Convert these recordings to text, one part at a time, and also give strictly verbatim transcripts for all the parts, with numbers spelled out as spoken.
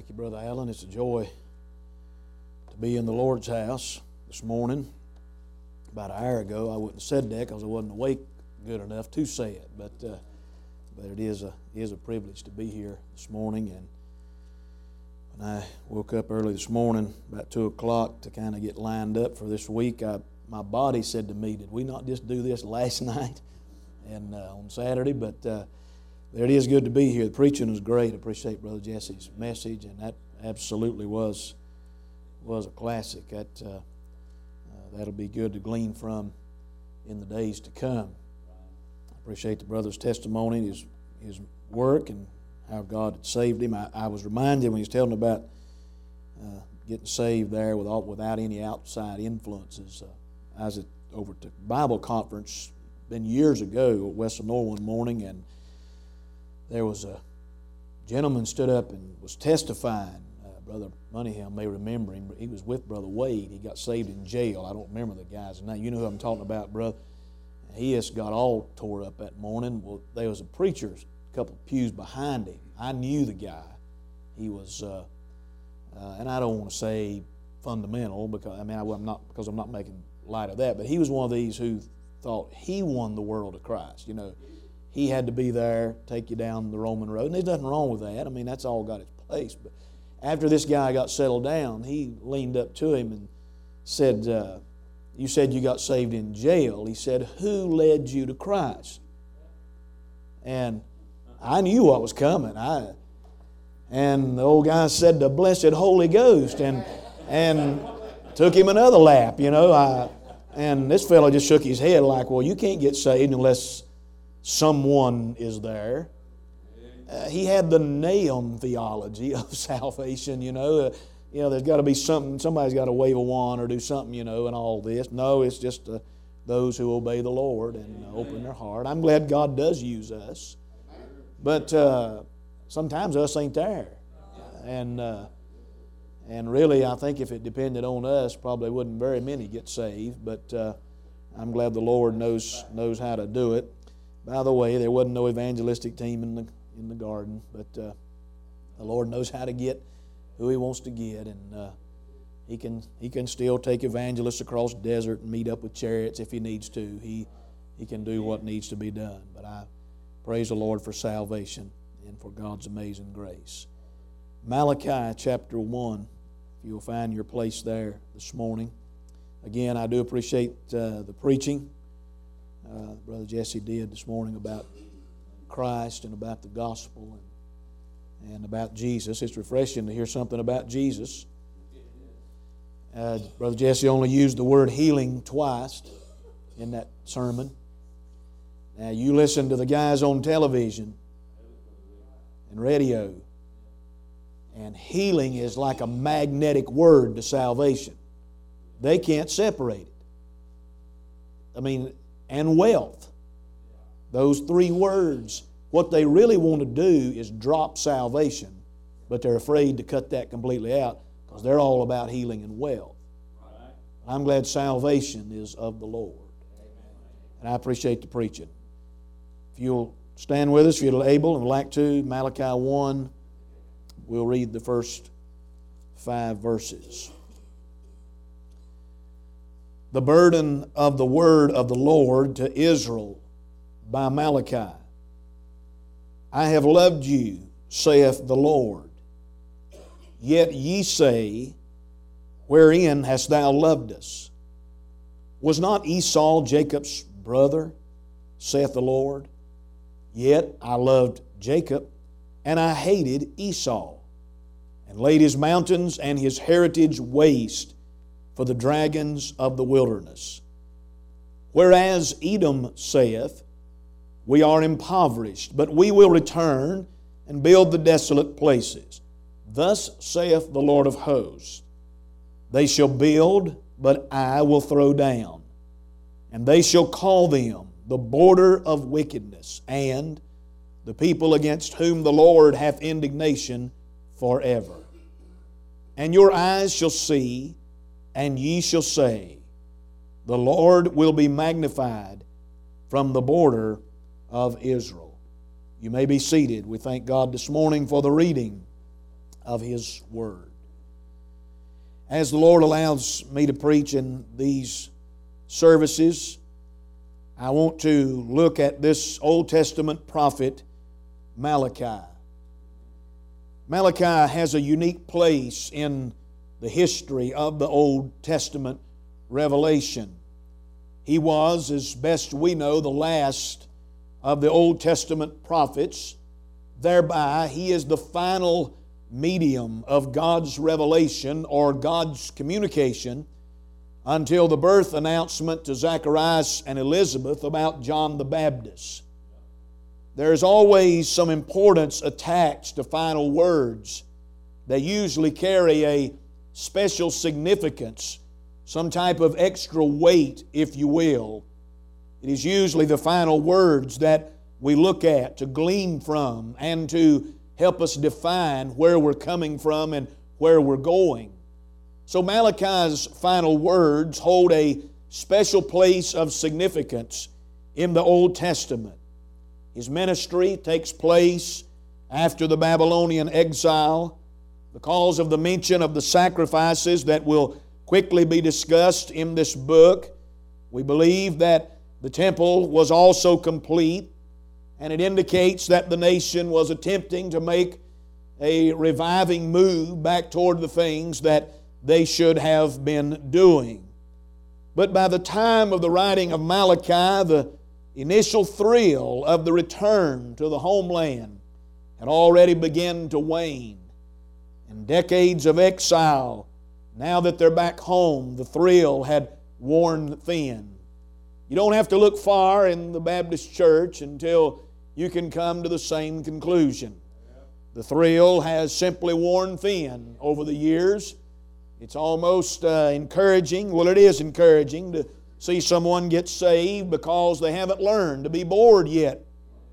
Thank you, Brother Allen. It's a joy to be in the Lord's house this morning. About an hour ago, I wouldn't have said that because I wasn't awake good enough to say it. But uh, but it is a it is a privilege to be here this morning. And when I woke up early this morning, about two o'clock, to kind of get lined up for this week, I, my body said to me, "Did we not just do this last night and uh, on Saturday?" But uh, There it is, good to be here. The preaching was great. I appreciate Brother Jesse's message, and that absolutely was was a classic. That uh, uh, that'll be good to glean from in the days to come. I appreciate the brother's testimony, his his work, and how God had saved him. I, I was reminded when he was telling about uh, getting saved there without without any outside influences. Uh, I was at, over to Bible conference, been years ago at West Lenore one morning, and there was a gentleman stood up and was testifying. Uh, Brother Moneyham may remember him. He was with Brother Wade. He got saved in jail. I don't remember the guy's name. You know who I'm talking about, brother. He just got all tore up that morning. Well, there was a preacher a couple of pews behind him. I knew the guy. He was, uh, uh, and I don't want to say fundamental because I mean I, I'm not because I'm not making light of that. But he was one of these who thought he won the world to Christ. You know. He had to be there, take you down the Roman road. And there's nothing wrong with that. I mean, that's all got its place. But after this guy got settled down, he leaned up to him and said, uh, you said you got saved in jail. He said, who led you to Christ? And I knew what was coming. I, and the old guy said, the blessed Holy Ghost. And, and took him another lap, you know. I, and this fellow just shook his head like, well, you can't get saved unless someone is there. Uh, he had the Nahum theology of salvation, you know. Uh, you know, there's got to be something, somebody's got to wave a wand or do something, you know, and all this. No, it's just uh, those who obey the Lord and uh, open their heart. I'm glad God does use us. But uh, sometimes us ain't there. And uh, and really, I think if it depended on us, probably wouldn't very many get saved. But uh, I'm glad the Lord knows knows how to do it. By the way, there wasn't no evangelistic team in the in the garden, but uh, the Lord knows how to get who He wants to get, and uh, He can He can still take evangelists across the desert and meet up with chariots if He needs to. He He can do what needs to be done. But I praise the Lord for salvation and for God's amazing grace. Malachi chapter one, if you'll find your place there this morning. Again, I do appreciate uh, the preaching. Uh, Brother Jesse did this morning about Christ and about the gospel and, and about Jesus. It's refreshing to hear something about Jesus. Uh, Brother Jesse only used the word healing twice in that sermon. Now you listen to the guys on television and radio, and healing is like a magnetic word to salvation. They can't separate it. I mean, and wealth. Those three words, what they really want to do is drop salvation, but they're afraid to cut that completely out because they're all about healing and wealth. I'm glad salvation is of the Lord. And I appreciate the preaching. If you'll stand with us, if you're able and would like to, Malachi one, we'll read the first five verses. The burden of the word of the Lord to Israel by Malachi. I have loved you, saith the Lord. Yet ye say, wherein hast thou loved us? Was not Esau Jacob's brother, saith the Lord? Yet I loved Jacob, and I hated Esau, and laid his mountains and his heritage waste for the dragons of the wilderness. Whereas Edom saith, we are impoverished, but we will return and build the desolate places. Thus saith the Lord of hosts, they shall build, but I will throw down, and they shall call them the border of wickedness, and the people against whom the Lord hath indignation forever. And your eyes shall see, and ye shall say, the Lord will be magnified from the border of Israel. You may be seated. We thank God this morning for the reading of His Word. As the Lord allows me to preach in these services, I want to look at this Old Testament prophet, Malachi. Malachi has a unique place in the history of the Old Testament revelation. He was, as best we know, the last of the Old Testament prophets. Thereby, he is the final medium of God's revelation or God's communication until the birth announcement to Zacharias and Elizabeth about John the Baptist. There is always some importance attached to final words. They usually carry a special significance, some type of extra weight, if you will. It is usually the final words that we look at to glean from and to help us define where we're coming from and where we're going. So Malachi's final words hold a special place of significance in the Old Testament. His ministry takes place after the Babylonian exile. Because of the mention of the sacrifices that will quickly be discussed in this book, we believe that the temple was also complete, and it indicates that the nation was attempting to make a reviving move back toward the things that they should have been doing. But by the time of the writing of Malachi, the initial thrill of the return to the homeland had already begun to wane. And decades of exile, now that they're back home, the thrill had worn thin. You don't have to look far in the Baptist church until you can come to the same conclusion. The thrill has simply worn thin over the years. It's almost uh, encouraging, well it is encouraging to see someone get saved because they haven't learned to be bored yet.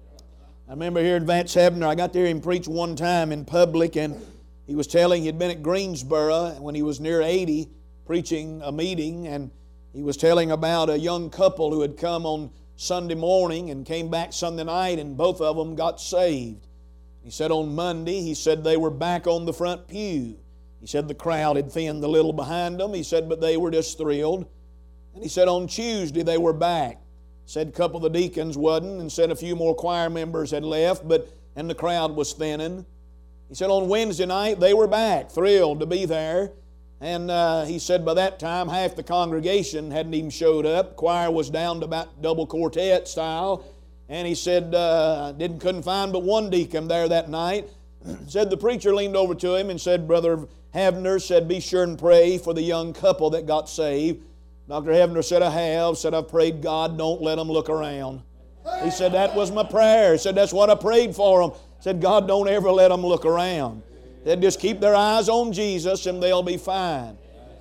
I remember hearing Vance Hebner, I got to hear him preach one time in public, and he was telling he'd been at Greensboro when he was near eighty preaching a meeting, and he was telling about a young couple who had come on Sunday morning and came back Sunday night, and both of them got saved. He said on Monday, he said they were back on the front pew. He said the crowd had thinned a little behind them. He said, but they were just thrilled. And he said on Tuesday they were back. Said a couple of the deacons wasn't, and said a few more choir members had left, but and the crowd was thinning. He said on Wednesday night they were back, thrilled to be there. And uh, he said by that time half the congregation hadn't even showed up. The choir was down to about double quartet style. And he said uh, didn't couldn't find but one deacon there that night. Said the preacher leaned over to him and said, Brother Hebner said, be sure and pray for the young couple that got saved. Doctor Hebner said, I have. Said, I've prayed God, don't let them look around. He said, that was my prayer. He said, that's what I prayed for them. Said, God, don't ever let them look around. Said, just keep their eyes on Jesus and they'll be fine.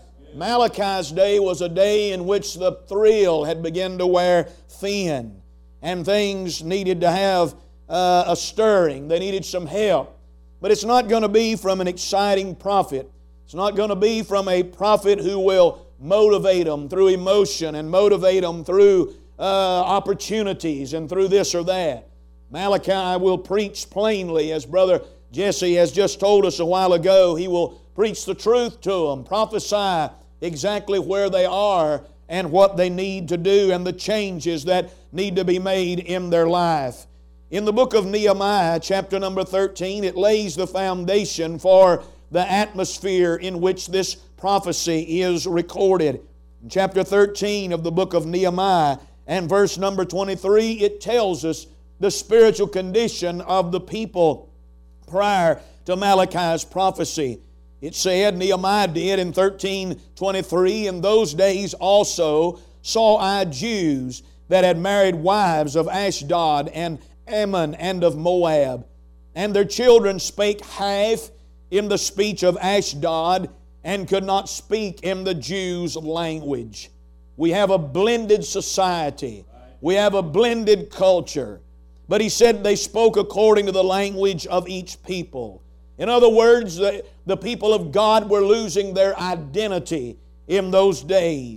Malachi's day was a day in which the thrill had begun to wear thin, and things needed to have uh, a stirring. They needed some help. But it's not going to be from an exciting prophet. It's not going to be from a prophet who will motivate them through emotion and motivate them through uh, opportunities and through this or that. Malachi will preach plainly, as Brother Jesse has just told us a while ago. He will preach the truth to them, prophesy exactly where they are and what they need to do and the changes that need to be made in their life. In the book of Nehemiah, chapter number thirteen, it lays the foundation for the atmosphere in which this prophecy is recorded. In chapter thirteen of the book of Nehemiah and verse number twenty-three, it tells us the spiritual condition of the people prior to Malachi's prophecy. It said, Nehemiah did in thirteen twenty-three, in those days also saw I Jews that had married wives of Ashdod and Ammon and of Moab, and their children spake half in the speech of Ashdod and could not speak in the Jews' language. We have a blended society. We have a blended culture. But he said they spoke according to the language of each people. In other words, the, the people of God were losing their identity in those days.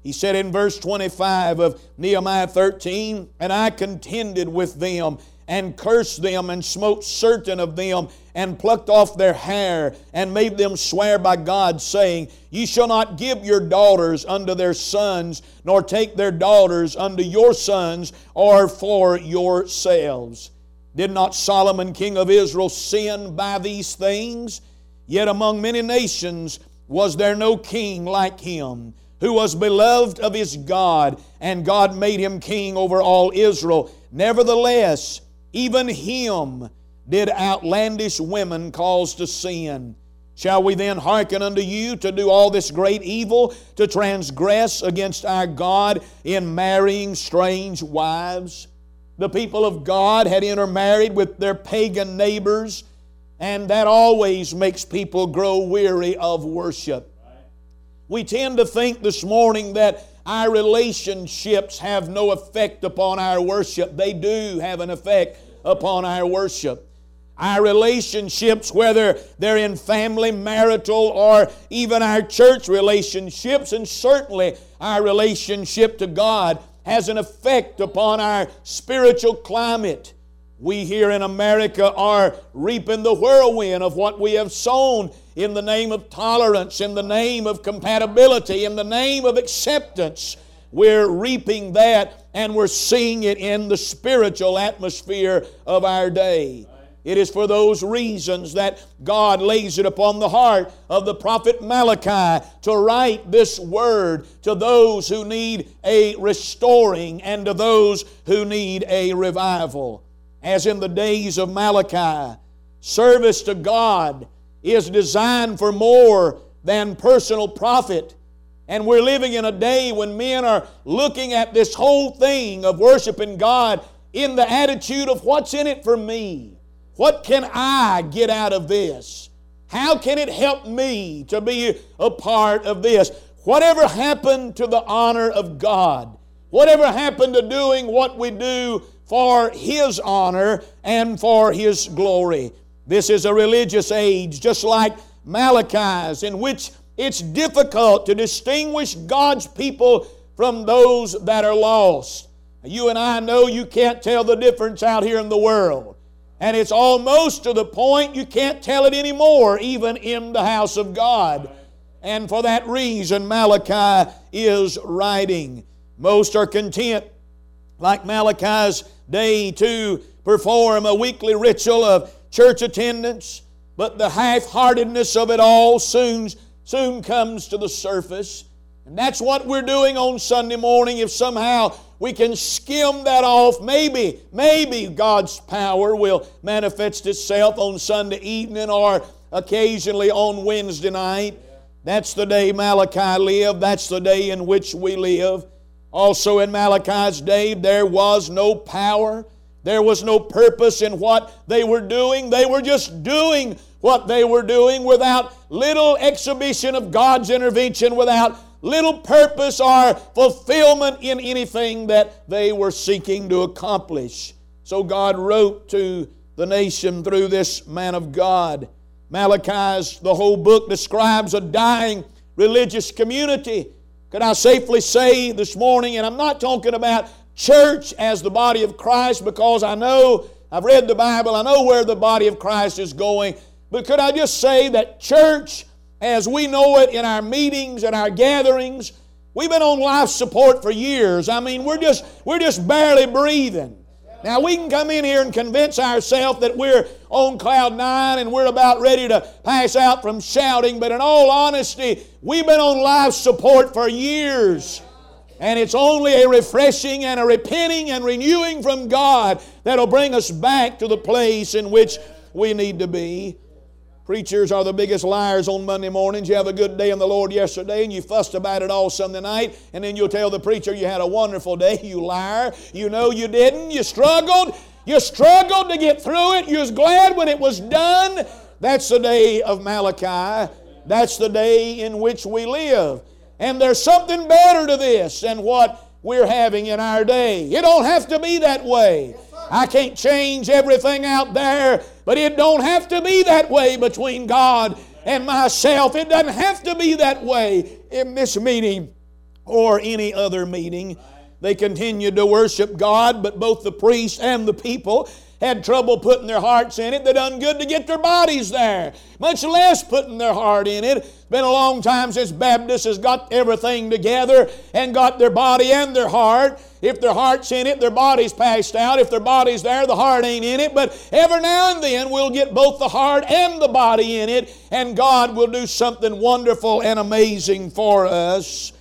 He said in verse twenty-five of Nehemiah thirteen, "And I contended with them, and cursed them, and smote certain of them, and plucked off their hair, and made them swear by God, saying, Ye shall not give your daughters unto their sons, nor take their daughters unto your sons, or for yourselves. Did not Solomon king of Israel sin by these things? Yet among many nations was there no king like him, who was beloved of his God, and God made him king over all Israel. Nevertheless, even him did outlandish women cause to sin. Shall we then hearken unto you to do all this great evil, to transgress against our God in marrying strange wives?" The people of God had intermarried with their pagan neighbors, and that always makes people grow weary of worship. We tend to think this morning that our relationships have no effect upon our worship. They do have an effect upon our worship. Our relationships, whether they're in family, marital, or even our church relationships, and certainly our relationship to God, has an effect upon our spiritual climate. We here in America are reaping the whirlwind of what we have sown in the name of tolerance, in the name of compatibility, in the name of acceptance. We're reaping that, and we're seeing it in the spiritual atmosphere of our day. It is for those reasons that God lays it upon the heart of the prophet Malachi to write this word to those who need a restoring and to those who need a revival. As in the days of Malachi, service to God is designed for more than personal profit. And we're living in a day when men are looking at this whole thing of worshiping God in the attitude of, what's in it for me? What can I get out of this? How can it help me to be a part of this? Whatever happened to the honor of God? Whatever happened to doing what we do for His honor and for His glory? This is a religious age, just like Malachi's, in which it's difficult to distinguish God's people from those that are lost. You and I know you can't tell the difference out here in the world. And it's almost to the point you can't tell it anymore, even in the house of God. And for that reason, Malachi is writing. Most are content, like Malachi's day, to perform a weekly ritual of church attendance, but the half-heartedness of it all soon, soon comes to the surface. And that's what we're doing on Sunday morning. If somehow we can skim that off, maybe, maybe God's power will manifest itself on Sunday evening or occasionally on Wednesday night. That's the day Malachi lived. That's the day in which we live. Also in Malachi's day, there was no power. There was no purpose in what they were doing. They were just doing what they were doing without little exhibition of God's intervention, without little purpose or fulfillment in anything that they were seeking to accomplish. So God wrote to the nation through this man of God. Malachi's, the whole book describes a dying religious community. Could I safely say this morning, and I'm not talking about church as the body of Christ, because I know, I've read the Bible, I know where the body of Christ is going, but could I just say that church, as we know it in our meetings and our gatherings, we've been on life support for years. I mean, we're just, we're just barely breathing. Now, we can come in here and convince ourselves that we're on cloud nine and we're about ready to pass out from shouting, but in all honesty, we've been on life support for years. And it's only a refreshing and a repenting and renewing from God that'll bring us back to the place in which we need to be. Preachers are the biggest liars on Monday mornings. You have a good day in the Lord yesterday and you fussed about it all Sunday night, and then you'll tell the preacher you had a wonderful day. You liar. You know you didn't. You struggled. You struggled to get through it. You was glad when it was done. That's the day of Malachi. That's the day in which we live. And there's something better to this than what we're having in our day. It don't have to be that way. I can't change everything out there, but it don't have to be that way between God and myself. It doesn't have to be that way in this meeting or any other meeting. They continued to worship God, but both the priests and the people had trouble putting their hearts in it. They done good to get their bodies there, much less putting their heart in it. It's been a long time since Baptists has got everything together and got their body and their heart. If their heart's in it, their body's passed out. If their body's there, the heart ain't in it. But every now and then we'll get both the heart and the body in it, and God will do something wonderful and amazing for us.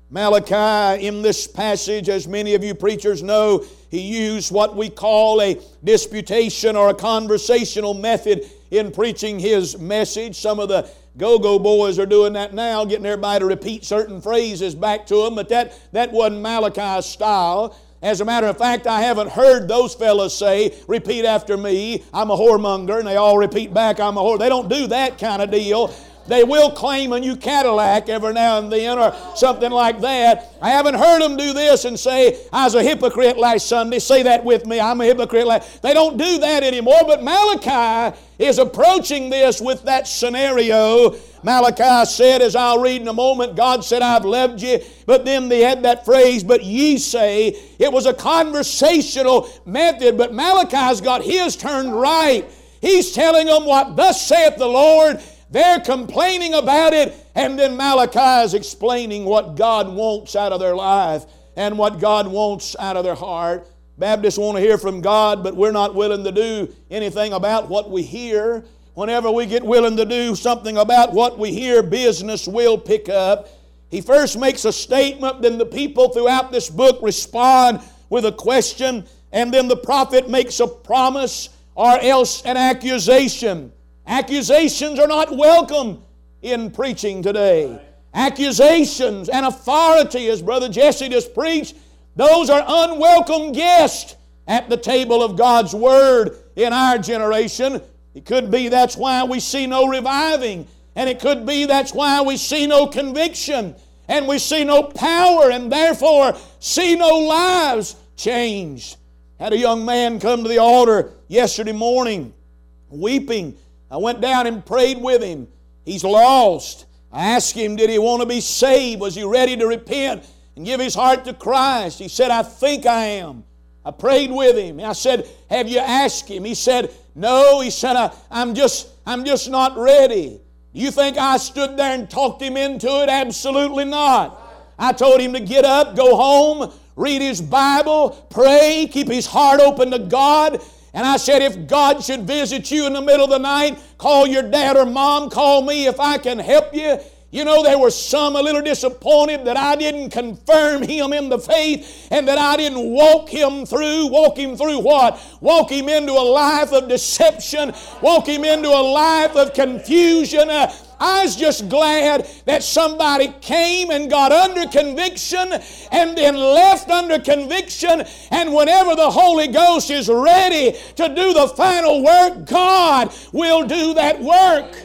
Malachi, in this passage, as many of you preachers know, he used what we call a disputation or a conversational method in preaching his message. Some of the go-go boys are doing that now, getting everybody to repeat certain phrases back to them, but that, that wasn't Malachi's style. As a matter of fact, I haven't heard those fellas say, repeat after me, I'm a whoremonger, and they all repeat back, I'm a whore. They don't do that kind of deal. They will claim a new Cadillac every now and then or something like that. I haven't heard them do this and say, I was a hypocrite last Sunday. Say that with me, I'm a hypocrite last. They don't do that anymore, but Malachi is approaching this with that scenario. Malachi said, as I'll read in a moment, God said, I've loved you. But then they had that phrase, but ye say. It was a conversational method, but Malachi's got his turned right. He's telling them what thus saith the Lord. They're complaining about it, and then Malachi is explaining what God wants out of their life and what God wants out of their heart. Baptists want to hear from God, but we're not willing to do anything about what we hear. Whenever we get willing to do something about what we hear, business will pick up. He first makes a statement, then the people throughout this book respond with a question, and then the prophet makes a promise or else an accusation. Accusations are not welcome in preaching today. Accusations and authority, as Brother Jesse just preached, those are unwelcome guests at the table of God's Word in our generation. It could be that's why we see no reviving, and it could be that's why we see no conviction, and we see no power, and therefore see no lives changed. Had a young man come to the altar yesterday morning, weeping. I went down and prayed with him. He's lost. I asked him, did he want to be saved? Was he ready to repent and give his heart to Christ? He said, I think I am. I prayed with him. I said, have you asked him? He said, no. He said, I, I'm just, I'm just not ready. You think I stood there and talked him into it? Absolutely not. I told him to get up, go home, read his Bible, pray, keep his heart open to God. And I said, if God should visit you in the middle of the night, call your dad or mom, call me if I can help you. You know, there were some a little disappointed that I didn't confirm him in the faith and that I didn't walk him through. Walk him through what? Walk him into a life of deception. Walk him into a life of confusion. Uh, I was just glad that somebody came and got under conviction and then left under conviction. And whenever the Holy Ghost is ready to do the final work, God will do that work.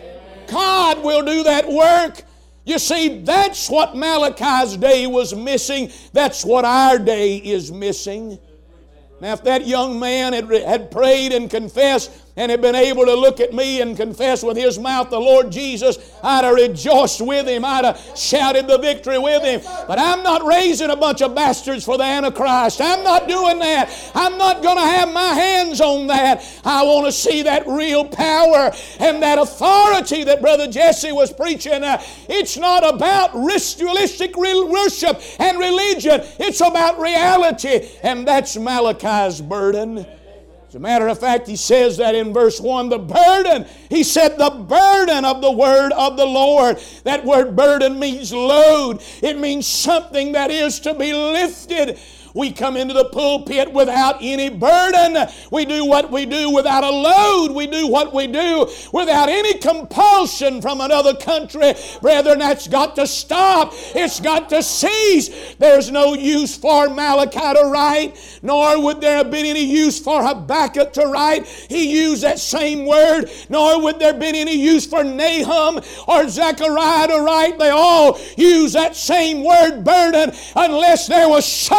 God will do that work. You see, that's what Malachi's day was missing. That's what our day is missing. Now, if that young man had, had prayed and confessed and had been able to look at me and confess with his mouth the Lord Jesus, I'd have rejoiced with him. I'd have shouted the victory with him. But I'm not raising a bunch of bastards for the Antichrist. I'm not doing that. I'm not going to have my hands on that. I want to see that real power and that authority that Brother Jesse was preaching. Uh, it's not about ritualistic worship and religion. It's about reality. And that's Malachi's burden. As a matter of fact, he says that in verse one, the burden. He said the burden of the word of the Lord. That word burden means load. It means something that is to be lifted. We come into the pulpit without any burden. We do what we do without a load. We do what we do without any compulsion from another country. Brethren, that's got to stop. It's got to cease. There's no use for Malachi to write, nor would there have been any use for Habakkuk to write. He used that same word, nor would there have been any use for Nahum or Zechariah to write. They all use that same word, burden, unless there was something to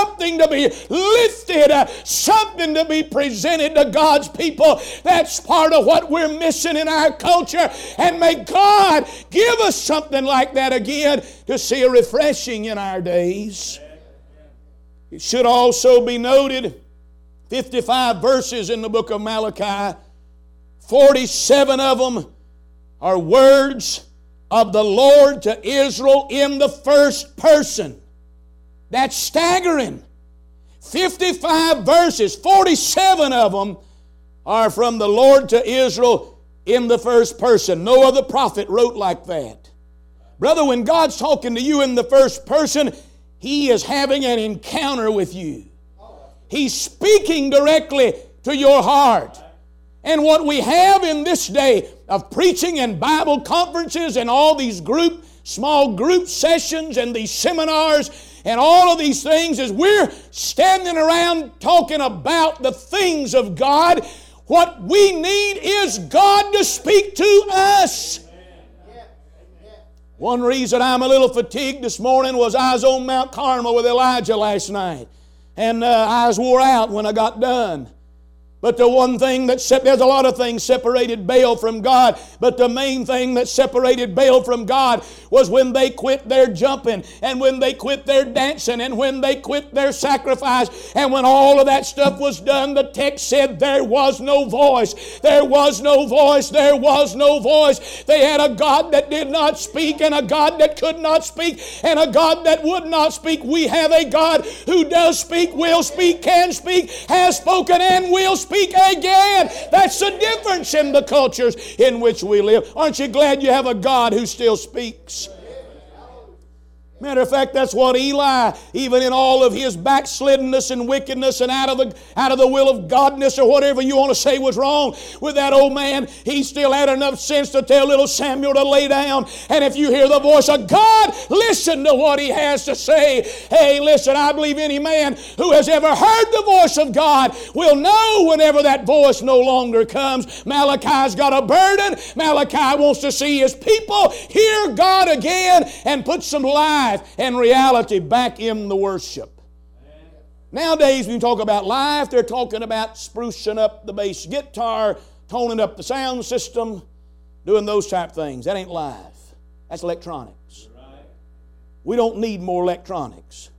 be lifted, uh, something to be presented to God's people. That's part of what we're missing in our culture. And may God give us something like that again to see a refreshing in our days. It should also be noted, fifty-five verses in the book of Malachi, forty-seven of them are words of the Lord to Israel in the first person. That's staggering. fifty-five verses, forty-seven of them are from the Lord to Israel in the first person. No other prophet wrote like that. Brother, when God's talking to you in the first person, He is having an encounter with you. He's speaking directly to your heart. And what we have in this day of preaching and Bible conferences and all these group, small group sessions and these seminars and all of these things is we're standing around talking about the things of God. What we need is God to speak to us. One reason I'm a little fatigued this morning was I was on Mount Carmel with Elijah last night. And uh, I was wore out when I got done. But the one thing that, sep- there's a lot of things separated Baal from God, but the main thing that separated Baal from God was when they quit their jumping, and when they quit their dancing, and when they quit their sacrifice, and when all of that stuff was done, the text said there was no voice. There was no voice. There was no voice. They had a God that did not speak, and a God that could not speak, and a God that would not speak. We have a God who does speak, will speak, can speak, has spoken, and will speak. Speak again. That's the difference in the cultures in which we live. Aren't you glad you have a God who still speaks? Matter of fact, that's what Eli, even in all of his backsliddenness and wickedness and out of the out of the will of Godness or whatever you want to say was wrong with that old man, he still had enough sense to tell little Samuel to lay down. And if you hear the voice of God, listen to what He has to say. Hey, listen, I believe any man who has ever heard the voice of God will know whenever that voice no longer comes. Malachi's got a burden. Malachi wants to see his people hear God again and put some life and reality back in the worship. Nowadays, when you talk about life, they're talking about sprucing up the bass guitar, toning up the sound system, doing those type things. That ain't life. That's electronics. We don't need more electronics.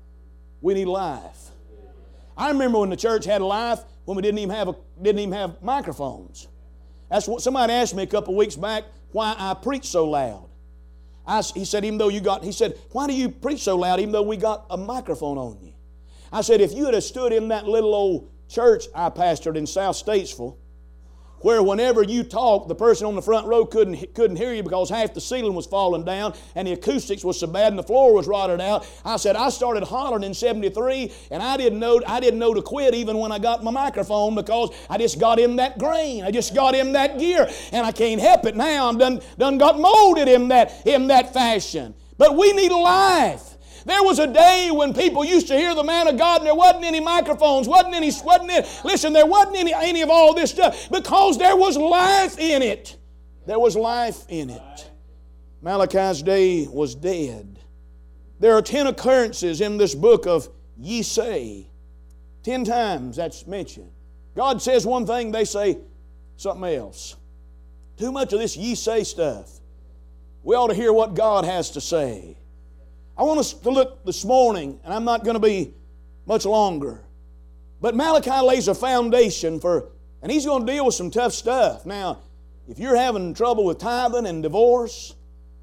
We need life. I remember when the church had a life when we didn't even have a, didn't even have microphones. That's what somebody asked me a couple of weeks back why I preach so loud. I, he said, even though you got, he said, why do you preach so loud even though we got a microphone on you? I said, if you had stood in that little old church I pastored in South Statesville, where whenever you talked, the person on the front row couldn't, couldn't hear you because half the ceiling was falling down and the acoustics was so bad and the floor was rotted out. I said, I started hollering in seventy-three and I didn't know, I didn't know to quit even when I got my microphone because I just got in that grain. I just got in that gear and I can't help it now. I'm done, done got molded in that, in that fashion. But we need life. There was a day when people used to hear the man of God and there wasn't any microphones, wasn't any, wasn't any, listen, there wasn't any, any of all this stuff because there was life in it. There was life in it. Malachi's day was dead. There are ten occurrences in this book of ye say. Ten times that's mentioned. God says one thing, they say something else. Too much of this ye say stuff. We ought to hear what God has to say. I want us to look this morning, and I'm not going to be much longer, but Malachi lays a foundation for, and he's going to deal with some tough stuff. Now, if you're having trouble with tithing and divorce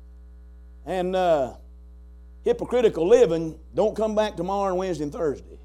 and uh, hypocritical living, don't come back tomorrow and Wednesday and Thursday.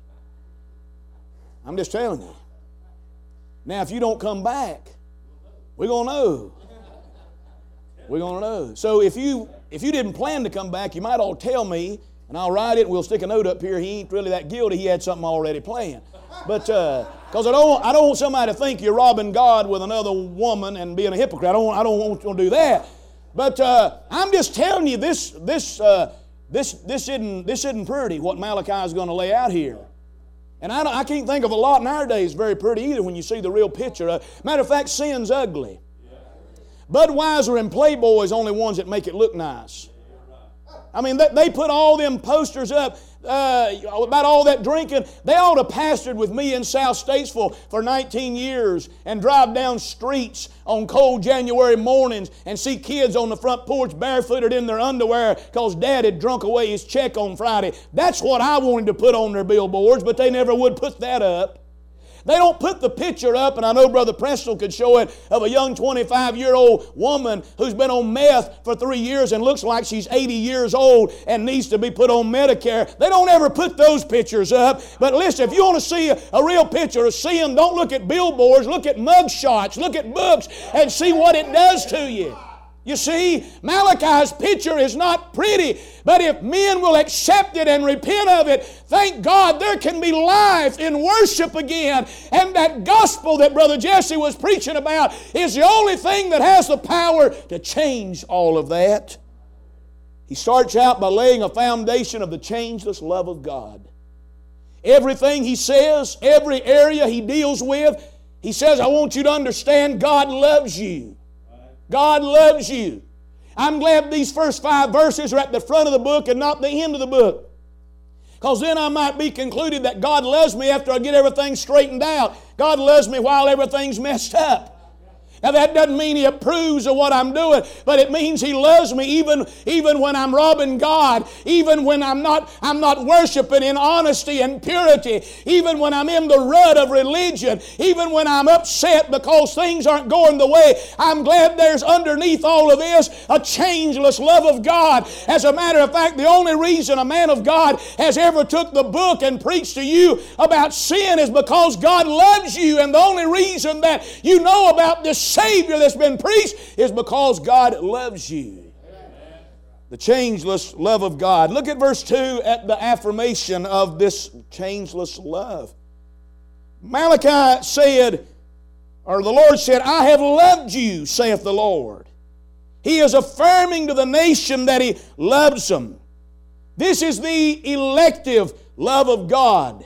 I'm just telling you. Now, if you don't come back, we're going to know. We're going to know. So if you if you didn't plan to come back, you might all tell me, and I'll write it, and we'll stick a note up here. He ain't really that guilty. He had something already planned. But because uh, I don't I don't want somebody to think you're robbing God with another woman and being a hypocrite. I don't I don't want you to do that. But uh, I'm just telling you this this uh, this this isn't this isn't pretty what Malachi is going to lay out here. And I, don't, I can't think of a lot in our days very pretty either when you see the real picture of. Matter of fact, sin's ugly. Budweiser and Playboy is only ones that make it look nice. I mean, they, they put all them posters up uh, about all that drinking. They ought to pastored with me in South Statesville for nineteen years and drive down streets on cold January mornings and see kids on the front porch barefooted in their underwear because Dad had drunk away his check on Friday. That's what I wanted to put on their billboards, but they never would put that up. They don't put the picture up, and I know Brother Preston could show it, of a young twenty-five-year-old woman who's been on meth for three years and looks like she's eighty years old and needs to be put on Medicare. They don't ever put those pictures up. But listen, if you want to see a, a real picture of sin, don't look at billboards, look at mug shots, look at books, and see what it does to you. You see, Malachi's picture is not pretty, but if men will accept it and repent of it, thank God there can be life in worship again. And that gospel that Brother Jesse was preaching about is the only thing that has the power to change all of that. He starts out by laying a foundation of the changeless love of God. Everything he says, every area he deals with, he says, I want you to understand God loves you. God loves you. I'm glad these first five verses are at the front of the book and not the end of the book. Because then I might be concluded that God loves me after I get everything straightened out. God loves me while everything's messed up. Now that doesn't mean He approves of what I'm doing, but it means He loves me even, even when I'm robbing God, even when I'm not, I'm not worshiping in honesty and purity, even when I'm in the rut of religion, even when I'm upset because things aren't going the way. I'm glad there's underneath all of this a changeless love of God. As a matter of fact, the only reason a man of God has ever took the book and preached to you about sin is because God loves you, and the only reason that you know about this Savior that's been preached is because God loves you. Amen. The changeless love of God. Look at verse two at the affirmation of this changeless love. Malachi said, or the Lord said, I have loved you, saith the Lord. He is affirming to the nation that He loves them. This is the elective love of God.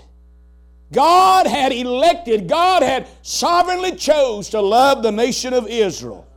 God had elected, God had sovereignly chose to love the nation of Israel.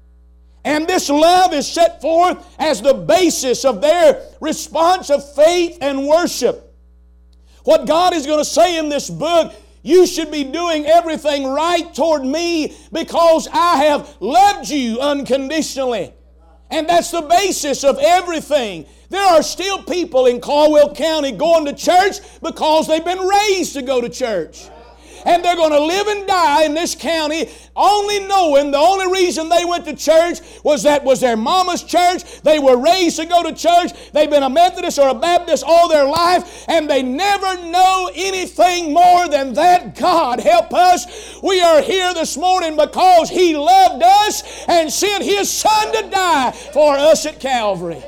And this love is set forth as the basis of their response of faith and worship. What God is going to say in this book, you should be doing everything right toward me because I have loved you unconditionally. And that's the basis of everything. There are still people in Caldwell County going to church because they've been raised to go to church. And they're going to live and die in this county only knowing the only reason they went to church was that was their mama's church. They were raised to go to church. They've been a Methodist or a Baptist all their life, and they never know anything more than that. God help us. We are here this morning because He loved us and sent His Son to die for us at Calvary.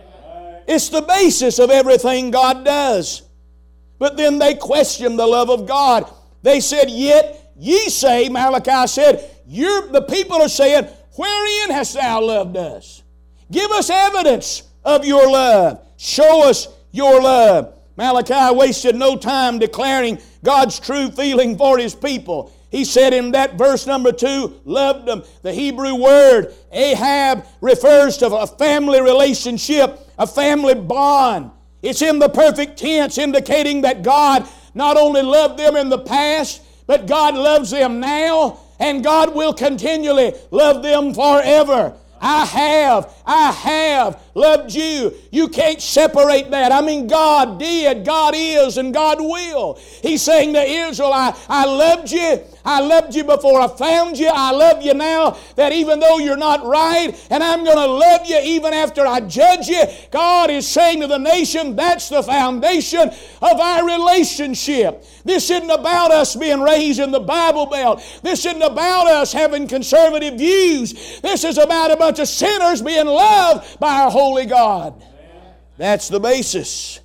It's the basis of everything God does. But then they questioned the love of God. They said, yet ye say, Malachi said, you're, the people are saying, wherein hast thou loved us? Give us evidence of your love. Show us your love. Malachi wasted no time declaring God's true feeling for His people. He said in that verse number two, loved them. The Hebrew word Ahab refers to a family relationship, a family bond. It's in the perfect tense, indicating that God not only loved them in the past, but God loves them now, and God will continually love them forever. I have, I have loved you. You can't separate that. I mean, God did, God is, and God will. He's saying to Israel, I, I loved you. I loved you before I found you. I love you now that even though you're not right, and I'm going to love you even after I judge you. God is saying to the nation, that's the foundation of our relationship. This isn't about us being raised in the Bible Belt. This isn't about us having conservative views. This is about a bunch of sinners being loved by our holy God. That's the basis.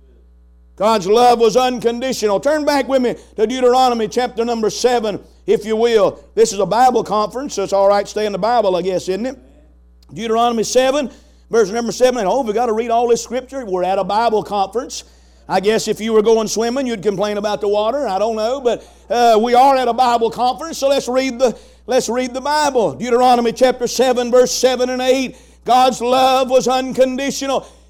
God's love was unconditional. Turn back with me to Deuteronomy chapter number seven, if you will. This is a Bible conference, so it's all right to stay in the Bible, I guess, isn't it? Deuteronomy seven, verse number seven. Oh, we've got to read all this scripture. We're at a Bible conference. I guess if you were going swimming, you'd complain about the water. I don't know, but uh, we are at a Bible conference, so let's read the let's read the Bible. Deuteronomy chapter seven, verse seven and eight. God's love was unconditional.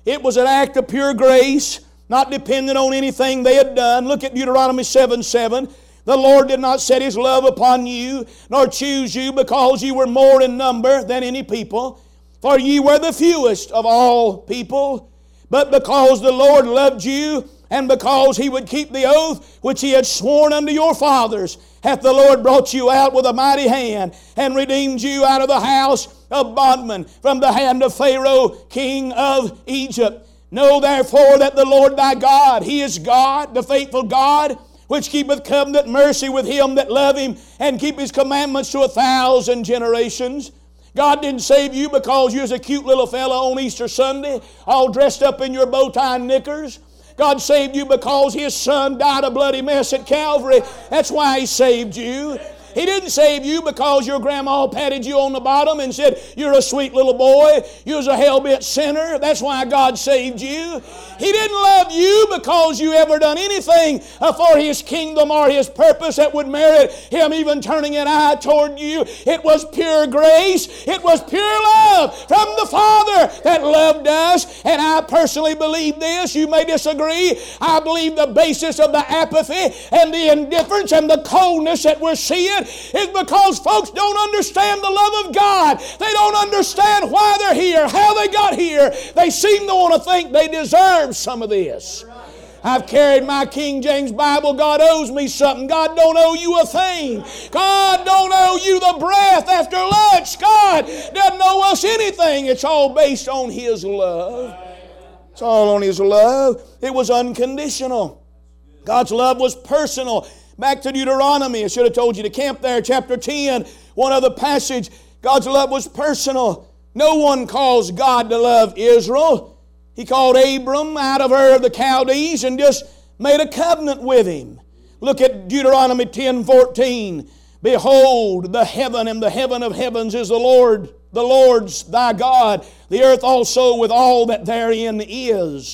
It was an act of pure grace, not dependent on anything they had done. Look at Deuteronomy seven seven. The Lord did not set His love upon you, nor choose you because you were more in number than any people, for ye were the fewest of all people. But because the Lord loved you, and because He would keep the oath which He had sworn unto your fathers, hath the Lord brought you out with a mighty hand, and redeemed you out of the house of bondmen, from the hand of Pharaoh, king of Egypt. Know therefore that the Lord thy God, He is God, the faithful God, which keepeth covenant mercy with him that love Him, and keep His commandments to a thousand generations. God didn't save you because you was a cute little fella on Easter Sunday, all dressed up in your bow tie and knickers. God saved you because His Son died a bloody mess at Calvary. That's why He saved you. He didn't save you because your grandma patted you on the bottom and said, you're a sweet little boy. You was a hell-bent sinner. That's why God saved you. He didn't love you because you ever done anything for His kingdom or His purpose that would merit Him even turning an eye toward you. It was pure grace. It was pure love from the Father that loved us. And I personally believe this. You may disagree. I believe the basis of the apathy and the indifference and the coldness that we're seeing is because folks don't understand the love of God. They don't understand why they're here, how they got here. They seem to want to think they deserve some of this. I've carried my King James Bible. God owes me something. God don't owe you a thing. God don't owe you the breath after lunch. God doesn't owe us anything. It's all based on His love. It's all on His love. It was unconditional. God's love was personal. Back to Deuteronomy. I should have told you to camp there. Chapter ten, one other passage. God's love was personal. No one caused God to love Israel. He called Abram out of Ur of the Chaldees and just made a covenant with him. Look at Deuteronomy ten fourteen. Behold, the heaven and the heaven of heavens is the Lord, the Lord's thy God, the earth also with all that therein is.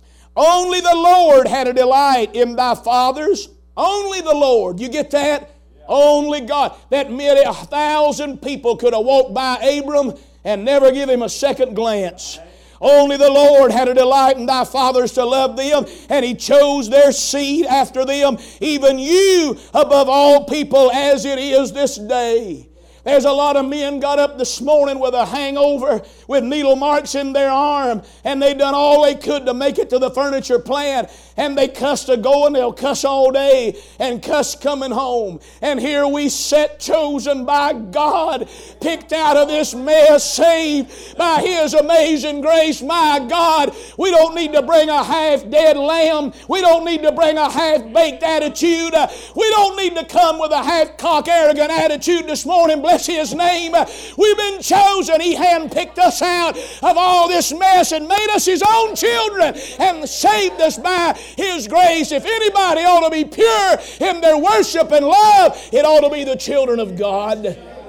Only the Lord had a delight in thy fathers. Only the Lord. You get that? Yeah. Only God. That meant a thousand people could have walked by Abram and never give him a second glance. Only the Lord had a delight in thy fathers to love them, and He chose their seed after them, even you above all people as it is this day. There's a lot of men got up this morning with a hangover, with needle marks in their arm, and they done all they could to make it to the furniture plant, and they cussed a going, they'll cuss all day, and cuss coming home. And here we sit, chosen by God, picked out of this mess, saved by His amazing grace. My God, we don't need to bring a half-dead lamb. We don't need to bring a half-baked attitude. We don't need to come with a half-cock arrogant attitude this morning. Bless His name. We've been chosen. He handpicked us out of all this mess and made us His own children and saved us by His grace. If anybody ought to be pure in their worship and love, it ought to be the children of God.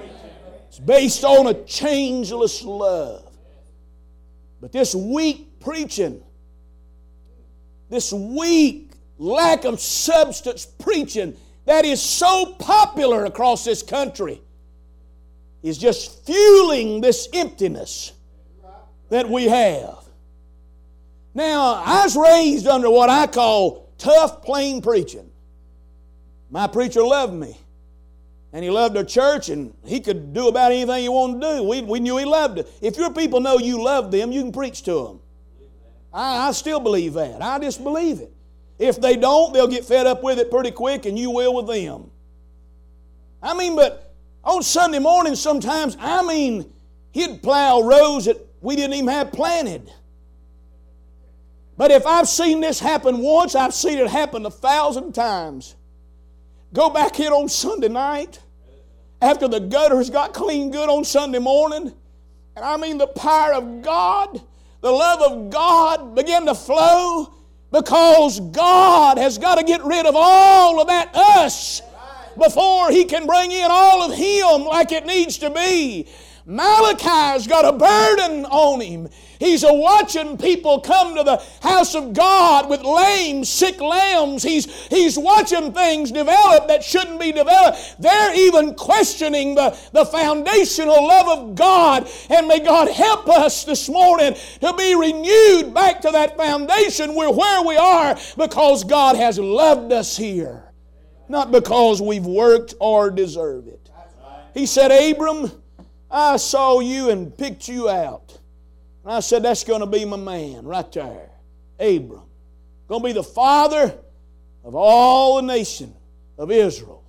It's based on a changeless love. But this weak preaching, this weak lack of substance preaching that is so popular across this country is just fueling this emptiness that we have. Now, I was raised under what I call tough, plain preaching. My preacher loved me. And he loved our church, and he could do about anything he wanted to do. We, we knew he loved it. If your people know you love them, you can preach to them. I, I still believe that. I just believe it. If they don't, they'll get fed up with it pretty quick, and you will with them. I mean, but on Sunday morning sometimes, I mean, he'd plow rows that we didn't even have planted. But if I've seen this happen once, I've seen it happen a thousand times. Go back in on Sunday night, after the gutters got clean good on Sunday morning, and I mean the power of God, the love of God began to flow, because God has got to get rid of all of that us before He can bring in all of Him like it needs to be. Malachi's got a burden on him. He's a watching people come to the house of God with lame, sick lambs. He's, he's watching things develop that shouldn't be developed. They're even questioning the, the foundational love of God. And may God help us this morning to be renewed back to that foundation. We're where we are because God has loved us here, not because we've worked or deserved it. He said, Abram, I saw you and picked you out. And I said, that's going to be my man right there. Abram. Going to be the father of all the nation of Israel.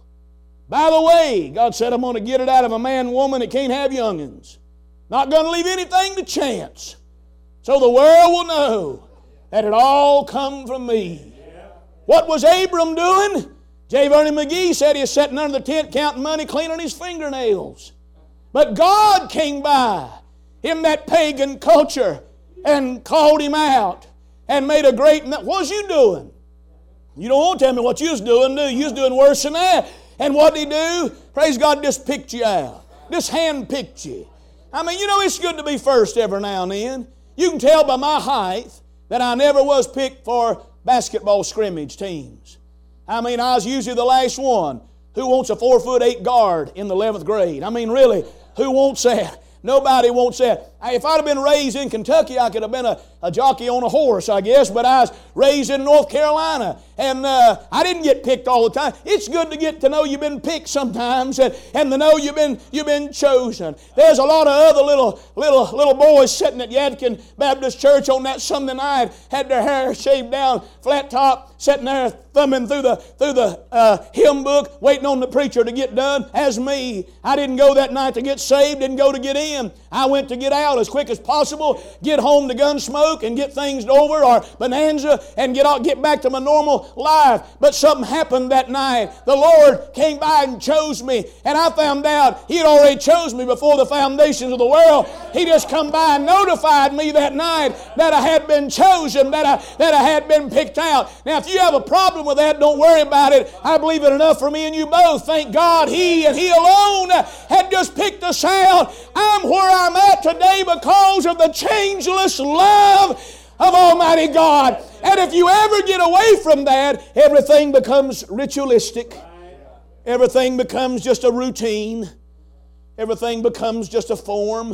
By the way, God said, I'm going to get it out of a man and woman that can't have young'uns. Not going to leave anything to chance. So the world will know that it all come from me. What was Abram doing? J. Vernon McGee said he was sitting under the tent counting money, cleaning his fingernails. But God came by in that pagan culture and called him out and made a great... What was you doing? You don't want to tell me what you was doing, do you? You was doing worse than that. And what did he do? Praise God, just picked you out. Just hand-picked you. I mean, you know, it's good to be first every now and then. You can tell by my height that I never was picked for basketball scrimmage teams. I mean, I was usually the last one. Who wants a four foot eight guard in the eleventh grade? I mean, really, who wants that? Nobody wants that. If I'd have been raised in Kentucky, I could have been a, a jockey on a horse, I guess, but I was raised in North Carolina, and uh, I didn't get picked all the time. It's good to get to know you've been picked sometimes, and, and to know you've been you've been chosen. There's a lot of other little little little boys sitting at Yadkin Baptist Church on that Sunday night, had their hair shaved down, flat top, sitting there thumbing through the through the uh, hymn book, waiting on the preacher to get done. As me, I didn't go that night to get saved, didn't go to get in. I went to get out as quick as possible, get home to Gunsmoke and get things over, or Bonanza, and get out, get back to my normal life. But something happened that night. The Lord came by and chose me, and I found out He had already chose me before the foundations of the world. He just come by and notified me that night that I had been chosen, that I that I had been picked out. Now, if you have a problem with that, don't worry about it. I believe it enough for me and you both. Thank God He and He alone had just picked us out. I'm where I'm at today because of the changeless love of Almighty God. And if you ever get away from that, everything becomes ritualistic. Everything becomes just a routine. Everything becomes just a form.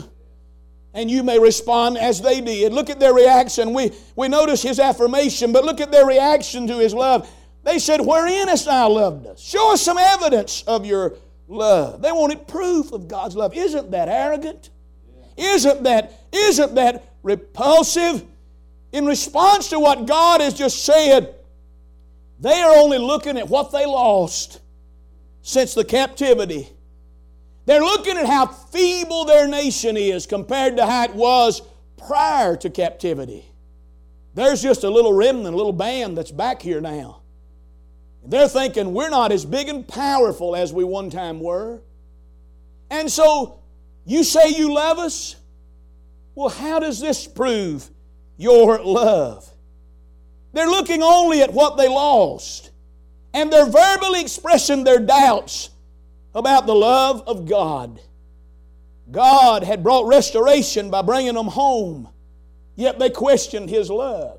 And you may respond as they did. Look at their reaction. We, we notice his affirmation, but look at their reaction to his love. They said, wherein hast thou loved us? Show us some evidence of your love. They wanted proof of God's love. Isn't that arrogant? Isn't that, isn't that repulsive? In response to what God has just said, they are only looking at what they lost since the captivity. They're looking at how feeble their nation is compared to how it was prior to captivity. There's just a little remnant, a little band that's back here now. They're thinking we're not as big and powerful as we one time were. And so, you say you love us? Well, how does this prove your love? They're looking only at what they lost. And they're verbally expressing their doubts about the love of God. God had brought restoration by bringing them home, yet they questioned His love.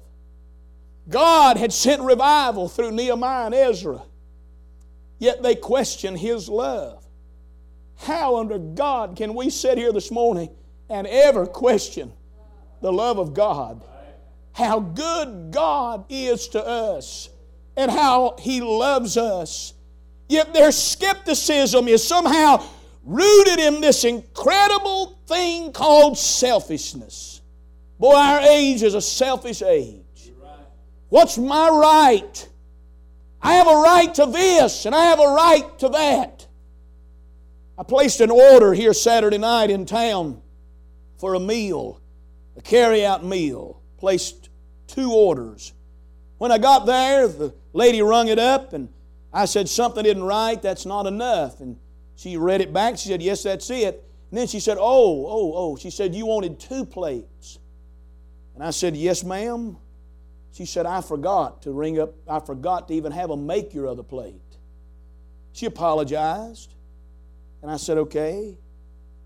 God had sent revival through Nehemiah and Ezra, yet they questioned His love. How under God can we sit here this morning and ever question the love of God? How good God is to us and how He loves us. Yet their skepticism is somehow rooted in this incredible thing called selfishness. Boy, our age is a selfish age. What's my right? I have a right to this and I have a right to that. I placed an order here Saturday night in town for a meal, a carry-out meal. Placed two orders. When I got there, the lady rung it up and I said, something isn't right, that's not enough. And she read it back, she said, yes, that's it. And then she said, oh, oh, oh. She said, you wanted two plates. And I said, yes, ma'am. She said, I forgot to ring up, I forgot to even have them make your other plate. She apologized. And I said, okay.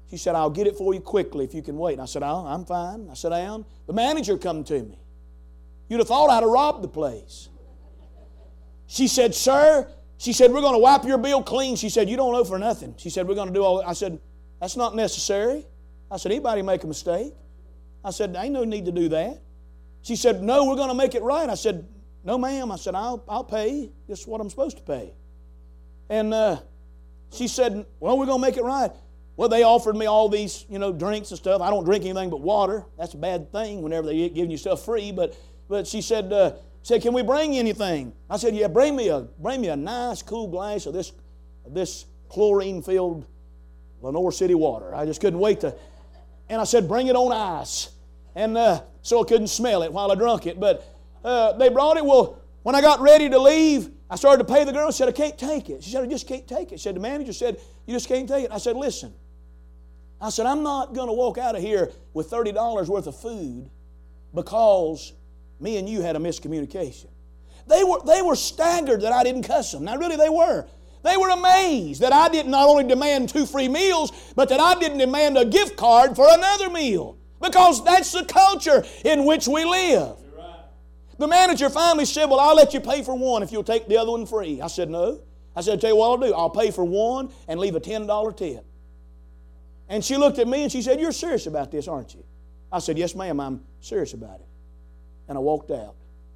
She said, I'll get it for you quickly if you can wait. And I said, oh, I'm fine. I sat down. The manager come to me. You'd have thought I'd have robbed the place. She said, sir, she said, we're going to wipe your bill clean. She said, you don't owe for nothing. She said, we're going to do all that. I said, that's not necessary. I said, anybody make a mistake? I said, ain't no need to do that. She said, no, we're going to make it right. I said, no, ma'am. I said, I'll, I'll pay. This is what I'm supposed to pay. And uh, she said, well, we're going to make it right. Well, they offered me all these, you know, drinks and stuff. I don't drink anything but water. That's a bad thing whenever they're giving you stuff free. But but she said, uh, said, can we bring you anything? I said, yeah, bring me a bring me a nice cool glass of this of this chlorine-filled Lenore City water. I just couldn't wait to. And I said, bring it on ice. And uh, so I couldn't smell it while I drunk it. But uh, they brought it. Well, when I got ready to leave, I started to pay the girl. I said, I can't take it. She said, I just can't take it. She said, the manager said, you just can't take it. I said, listen. I said, I'm not going to walk out of here with thirty dollars worth of food because me and you had a miscommunication. They were, they were staggered that I didn't cuss them. Now, really, they were. They were amazed that I didn't not only demand two free meals, but that I didn't demand a gift card for another meal. Because that's the culture in which we live. The manager finally said, well, I'll let you pay for one if you'll take the other one free. I said, no. I said, I'll tell you what I'll do. I'll pay for one and leave a ten dollar tip. And she looked at me and she said, you're serious about this, aren't you? I said, yes, ma'am, I'm serious about it. And I walked out.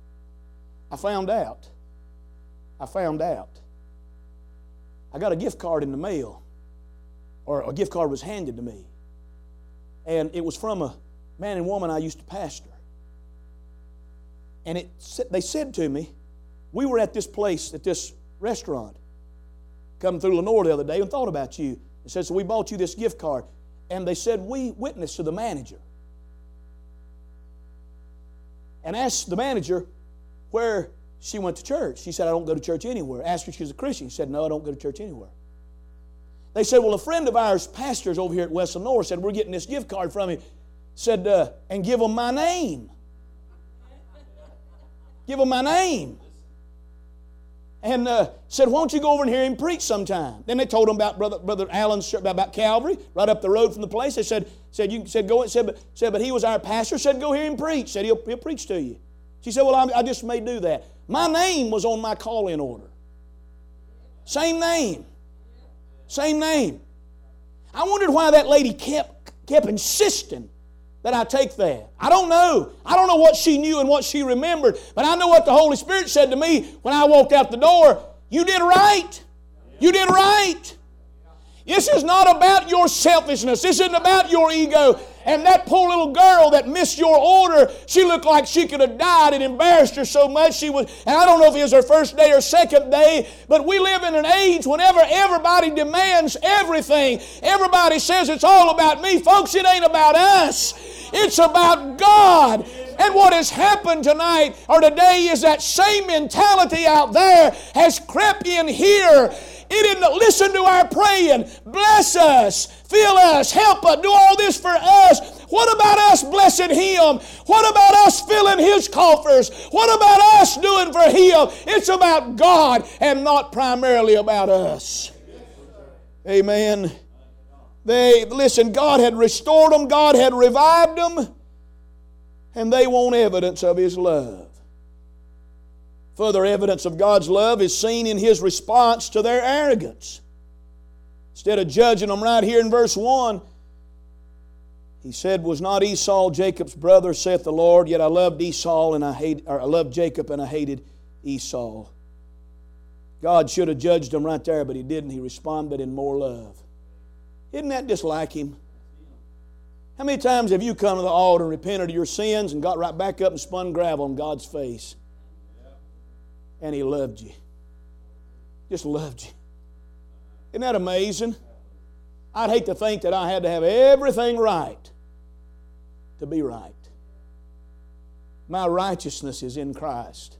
I found out. I found out. I got a gift card in the mail. Or a gift card was handed to me. And it was from a man and woman I used to pastor. And it, they said to me, we were at this place, at this restaurant, coming through Lenore the other day and thought about you. They said, so we bought you this gift card. And they said, we witnessed to the manager. And asked the manager where she went to church. She said, I don't go to church anywhere. Asked her if she was a Christian. She said, no, I don't go to church anywhere. They said, well, a friend of ours, pastors over here at West Lenore, said, we're getting this gift card from him. Said, uh, and give them my name. Give them my name. And uh, said, why don't you go over and hear him preach sometime? Then they told him about Brother, Brother Allen's church, about Calvary, right up the road from the place. They said, said you said go. Said but, said, but he was our pastor. Said, go hear him preach. Said, he'll, he'll preach to you. She said, well, I, I just may do that. My name was on my call-in order. Same name. Same name. I wondered why that lady kept, kept insisting that I take that. I don't know. I don't know what she knew and what she remembered, but I know what the Holy Spirit said to me when I walked out the door. You did right. You did right. This is not about your selfishness. This isn't about your ego. And that poor little girl that missed your order, she looked like she could have died. It embarrassed her so much. She was, and I don't know if it was her first day or second day, but we live in an age whenever everybody demands everything. Everybody says it's all about me. Folks, it ain't about us. It's about God. And what has happened tonight or today is that same mentality out there has crept in here. It didn't listen to our praying. Bless us, fill us, help us, do all this for us. What about us blessing Him? What about us filling His coffers? What about us doing for Him? It's about God and not primarily about us. Amen. They, listen, God had restored them, God had revived them, and they want evidence of His love. Further evidence of God's love is seen in His response to their arrogance. Instead of judging them right here in verse one, He said, was not Esau Jacob's brother, saith the Lord, yet I loved Esau and I hate, or I loved Jacob and I hated Esau. God should have judged them right there, but He didn't. He responded in more love. Isn't that just like Him? How many times have you come to the altar and repented of your sins and got right back up and spun gravel on God's face? And He loved you. Just loved you. Isn't that amazing? I'd hate to think that I had to have everything right to be right. My righteousness is in Christ.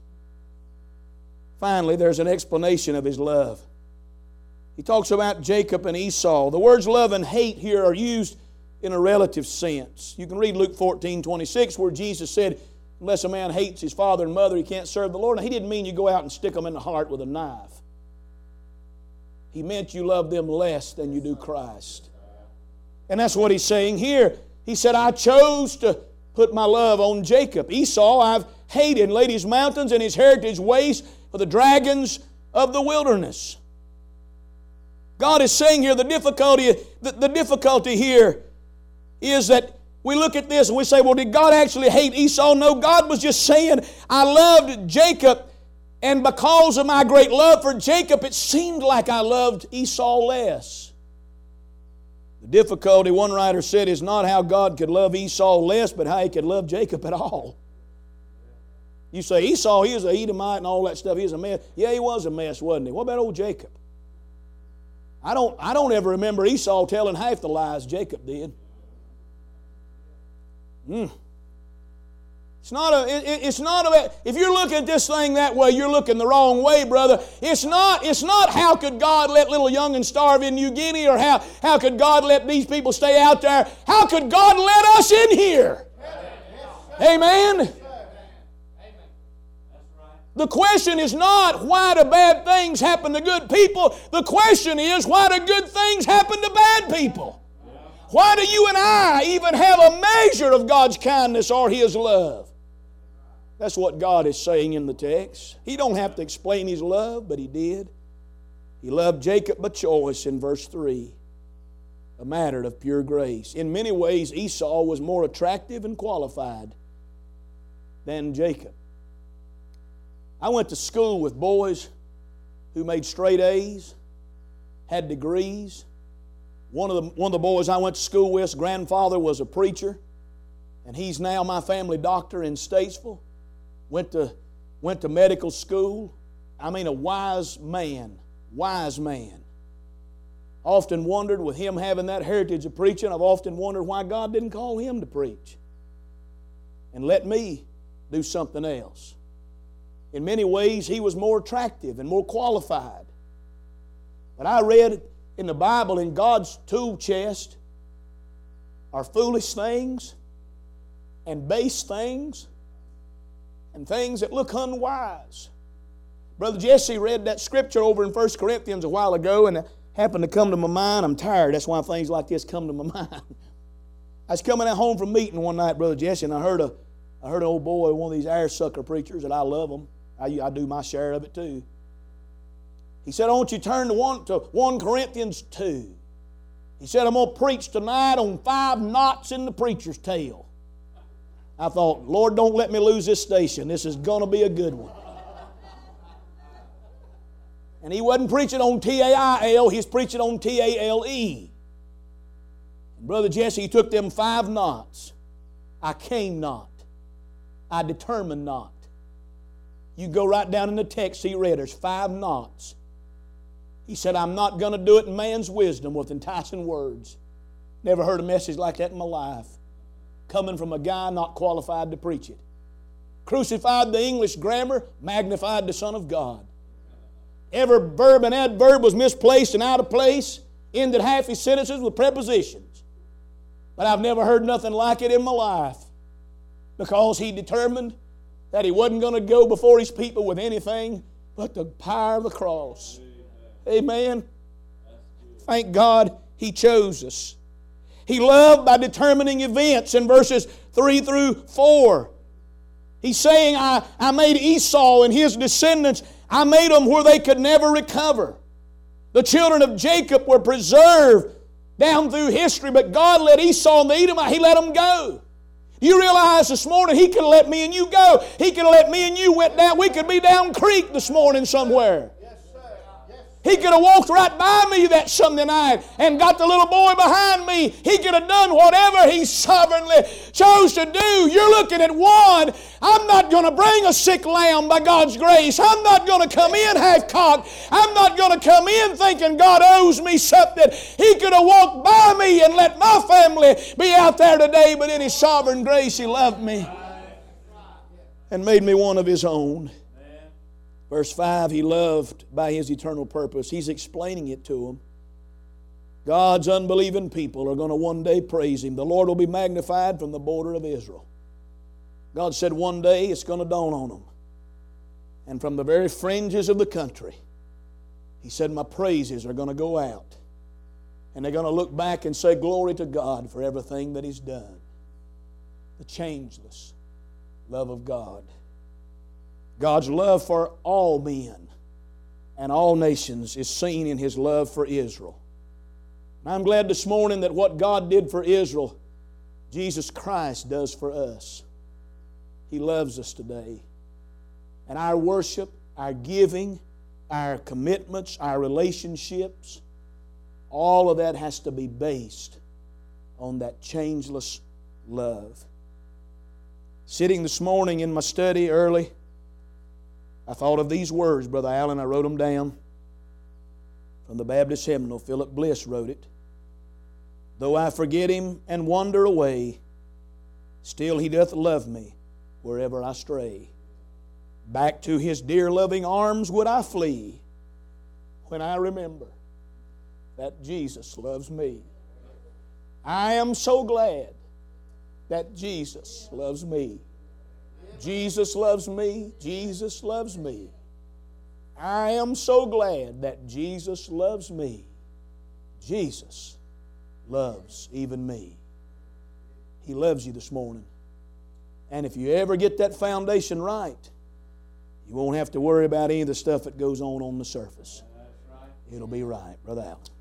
Finally, there's an explanation of His love. He talks about Jacob and Esau. The words love and hate here are used in a relative sense. You can read Luke fourteen twenty-six where Jesus said, unless a man hates his father and mother, he can't serve the Lord. Now, He didn't mean you go out and stick them in the heart with a knife. He meant you love them less than you do Christ. And that's what he's saying here. He said, I chose to put my love on Jacob. Esau I've hated and laid his mountains and his heritage waste for the dragons of the wilderness. God is saying here the difficulty, the, the difficulty here is that we look at this and we say, well, did God actually hate Esau? No, God was just saying, I loved Jacob, and because of my great love for Jacob, it seemed like I loved Esau less. The difficulty, one writer said, is not how God could love Esau less, but how He could love Jacob at all. You say, Esau, he was a Edomite and all that stuff. He was a mess. Yeah, he was a mess, wasn't he? What about old Jacob? I don't, I don't ever remember Esau telling half the lies Jacob did. Mm. It's not a, it, it's not a, if you're looking at this thing that way, you're looking the wrong way, brother. It's not, it's not how could God let little young'uns starve in New Guinea, or how, how could God let these people stay out there. How could God let us in here? Amen? The question is not why do bad things happen to good people. The question is why do good things happen to bad people? Why do you and I even have a measure of God's kindness or His love? That's what God is saying in the text. He don't have to explain His love, but He did. He loved Jacob by choice in verse three, a matter of pure grace. In many ways, Esau was more attractive and qualified than Jacob. I went to school with boys who made straight A's, had degrees. One of the, one of the boys I went to school with, his grandfather was a preacher, and he's now my family doctor in Statesville. Went to, went to medical school. I mean, a wise man, wise man. Often wondered, with him having that heritage of preaching, I've often wondered why God didn't call him to preach and let me do something else. In many ways, he was more attractive and more qualified. But I read in the Bible, in God's tool chest, are foolish things and base things and things that look unwise. Brother Jesse read that scripture over in First Corinthians a while ago, and it happened to come to my mind. I'm tired. That's why things like this come to my mind. I was coming at home from meeting one night, Brother Jesse, and I heard a, I heard an old boy, one of these air sucker preachers, and I love them. I, I do my share of it too. He said, I want you to turn to one, to First Corinthians two. He said, I'm going to preach tonight on five knots in the preacher's tail. I thought, Lord, don't let me lose this station. This is going to be a good one. And he wasn't preaching on T A I L, he's preaching on T A L E. And Brother Jesse, he took them five knots. I came not. I determined not. You go right down in the text he read, there's five knots. He said, I'm not going to do it in man's wisdom with enticing words. Never heard a message like that in my life. Coming from a guy not qualified to preach it. Crucified the English grammar, magnified the Son of God. Every verb and adverb was misplaced and out of place. Ended half his sentences with prepositions. But I've never heard nothing like it in my life. Because he determined that he wasn't going to go before his people with anything but the power of the cross. Amen. Thank God He chose us. He loved by determining events in verses three through four. He's saying, I, I made Esau and his descendants, I made them where they could never recover. The children of Jacob were preserved down through history, but God let Esau and the Edomite, He let them go. You realize this morning He could have let me and you go. He could have let me and you went down. We could be down creek this morning somewhere. He could have walked right by me that Sunday night and got the little boy behind me. He could have done whatever He sovereignly chose to do. You're looking at one. I'm not going to bring a sick lamb by God's grace. I'm not going to come in half-cocked. I'm not going to come in thinking God owes me something. He could have walked by me and let my family be out there today, but in His sovereign grace He loved me and made me one of His own. Verse five, He loved by His eternal purpose. He's explaining it to them. God's unbelieving people are going to one day praise Him. The Lord will be magnified from the border of Israel. God said one day it's going to dawn on them. And from the very fringes of the country, He said, my praises are going to go out. And they're going to look back and say, glory to God for everything that He's done. The changeless love of God. God's love for all men and all nations is seen in His love for Israel. And I'm glad this morning that what God did for Israel, Jesus Christ does for us. He loves us today. And our worship, our giving, our commitments, our relationships, all of that has to be based on that changeless love. Sitting this morning in my study early, I thought of these words, Brother Allen. I wrote them down from the Baptist hymnal. Philip Bliss wrote it. Though I forget Him and wander away, still He doth love me wherever I stray. Back to His dear loving arms would I flee when I remember that Jesus loves me. I am so glad that Jesus loves me. Jesus loves me. Jesus loves me. I am so glad that Jesus loves me. Jesus loves even me. He loves you this morning. And if you ever get that foundation right, you won't have to worry about any of the stuff that goes on on the surface. It'll be right. Brother Allen.